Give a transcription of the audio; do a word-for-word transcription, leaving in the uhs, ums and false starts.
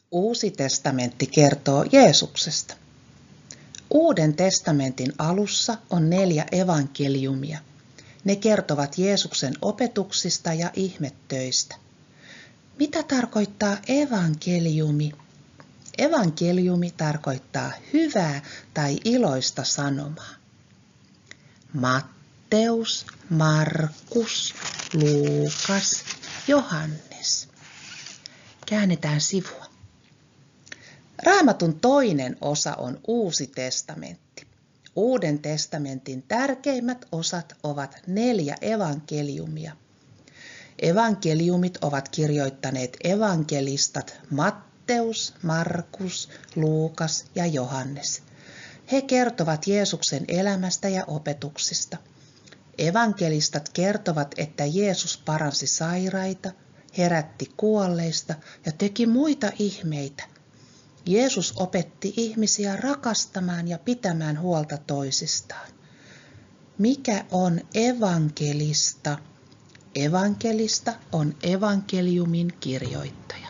Uusi testamentti kertoo Jeesuksesta. Uuden testamentin alussa on neljä evankeliumia. Ne kertovat Jeesuksen opetuksista ja ihmettöistä. Mitä tarkoittaa evankeliumi? Evankeliumi tarkoittaa hyvää tai iloista sanomaa. Matteus, Markus, Luukas, Johannes. Käännetään sivua. Raamatun toinen osa on Uusi testamentti. Uuden testamentin tärkeimmät osat ovat neljä evankeliumia. Evankeliumit ovat kirjoittaneet evankelistat Matteus, Markus, Luukas ja Johannes. He kertovat Jeesuksen elämästä ja opetuksista. Evankelistat kertovat, että Jeesus paransi sairaita, herätti kuolleista ja teki muita ihmeitä. Jeesus opetti ihmisiä rakastamaan ja pitämään huolta toisistaan. Mikä on evankelista? Evankelista on evankeliumin kirjoittaja.